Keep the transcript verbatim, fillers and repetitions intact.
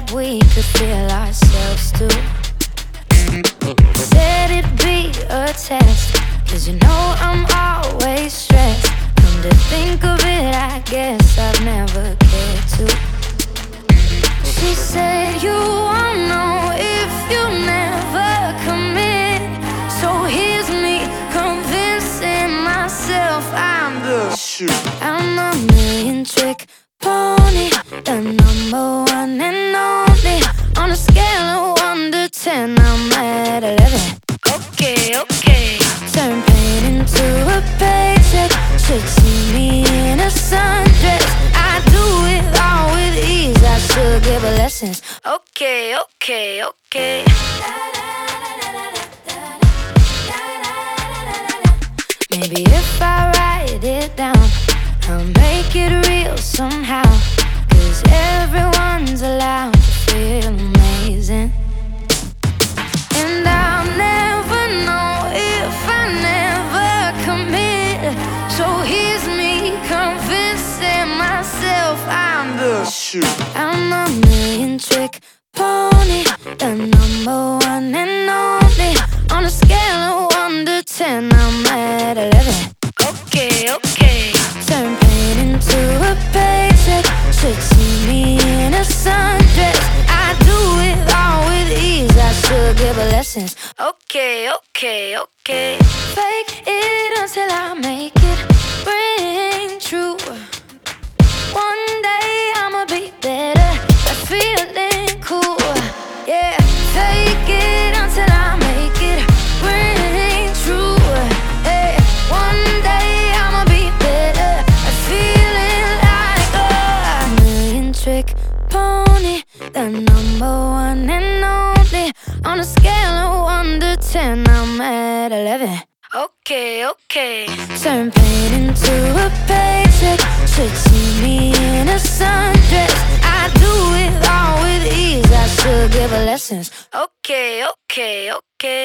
we could feel ourselves too. Said it'd be a test, cause you know I'm always stressed. Come to think of it, I guess I've never cared to. She said you won't know if you never commit. So here's me convincing myself I'm the shit. I'm a million trick pony, the number one and only. On a scale of one to ten, I'm at eleven. Okay, okay. Turn pain into a paycheck. Should see me in a sundress. I do it all with ease. I should give her lessons. Okay, okay, okay. Maybe if I write it down, I'll make it real somehow. Cause everyone's allowed to feel amazing. And I'll never know if I never commit. So here's me convincing myself I'm the shit. I'm a million trick pony, the number one and only. On a scale of one to ten, I'm at eleven. Okay, okay. Turn pain into a paycheck. Should see me in a sundress. I do it all with ease. I should give her lessons. Okay, okay, okay. Fake it until I make it ring true. One day I'ma be better at feeling cool. Yeah, fake it until I make it ring true. Hey, one day I'ma be better at feeling like a million trick pony, the number one and only. On a scale of one to ten, I'm at eleven. Okay, okay. Turn pain into a paycheck. Should see me in a sundress. I do it all with ease. I should give her lessons. Okay, okay, okay.